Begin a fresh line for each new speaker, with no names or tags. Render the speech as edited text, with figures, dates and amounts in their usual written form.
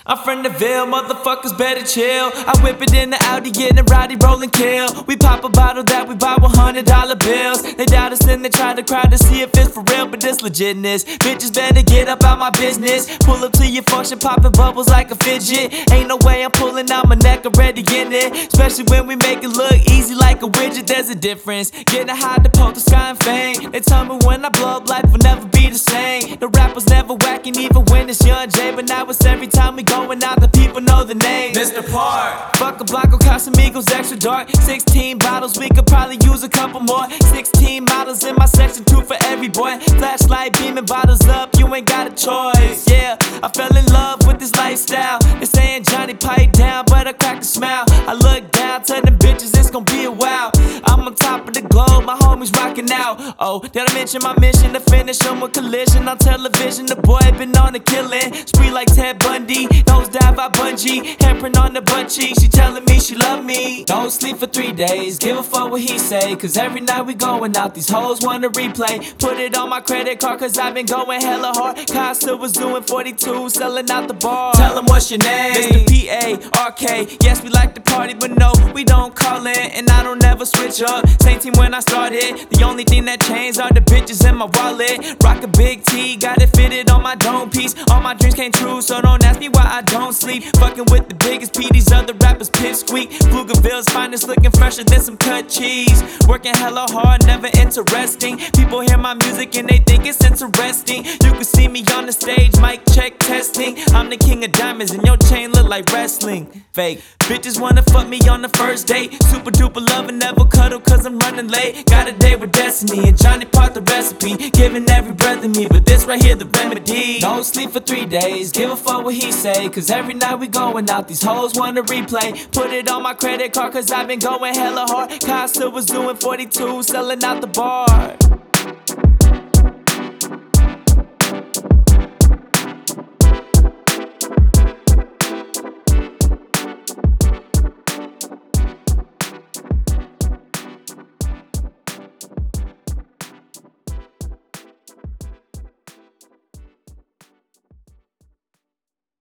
I'm from the Ville, motherfuckers better chill. I whip it in the Audi, getting rowdy, rolling kill. We pop a bottle that we buy with $100 bills. They doubt us, then they try to cry to see if it's for real, but it's legitness. Bitches better get up out my business. Pull up to your function, popping bubbles like a fidget. Ain't no way I'm pulling out my neck, already in it. Especially when we make it look easy like a widget. There's a difference. Getting high to poke the sky and fame. They tell me when I blow up, life will never be the same. The rap was never whacking, even when it's Young Jay, but now it's every time we going out, the people know the name. Mr. Park. Fuck a Blanco, Casamigos, extra dark. 16 bottles, we could probably use a couple more. 16 models in my section, 2 for every boy. Flashlight beaming, bottles up, you ain't got a choice. Yeah, I fell in love with this lifestyle. They saying Johnny pipe down, but I crack a smile. I look down, tell them bitches it's gonna be a while. I'm on top of the globe, my homies rocking out. Oh, did I mention my mission to finish them with collision on television? The boy been on a killing spree like Ted Bundy. Nose dive, I bungee, handprint on the butt cheek. She telling me she love me. Don't sleep for 3 days, give a fuck what he say. Cause every night we going out, these hoes wanna replay. Put it on my credit card cause I've been going hella hard. Costa was doing 42, selling out the bar. Tell him what's your name? Mr. P.A.R.K. Yes, we like to party, but no, we don't call in. And I don't ever switch up, same team when I started. The only thing that changed are the bitches in my wallet. Rock a big T, got it fitted on my dome piece. All my dreams came true, so don't ask me why I don't sleep. Fucking with the biggest P, these other rappers pipsqueak. Pflugerville's finest, looking fresher than some cut cheese. Working hella hard, never interesting. People hear my music and they think it's interesting. You can see me on the stage, mic check testing. I'm the king of diamonds and your chain look like wrestling. Fake bitches wanna fuck me on the first date. Super duper love and never cuddle cause I'm running late. Got a date with destiny and Johnny Park the recipe. Giving every breath of me, but this right here the remedy. Don't sleep for 3 days, give a fuck what he say. Cause every night we going out, these hoes wanna replay. Put it on my credit card cause I've been going hella hard. Costa was doing 42, selling out the bar.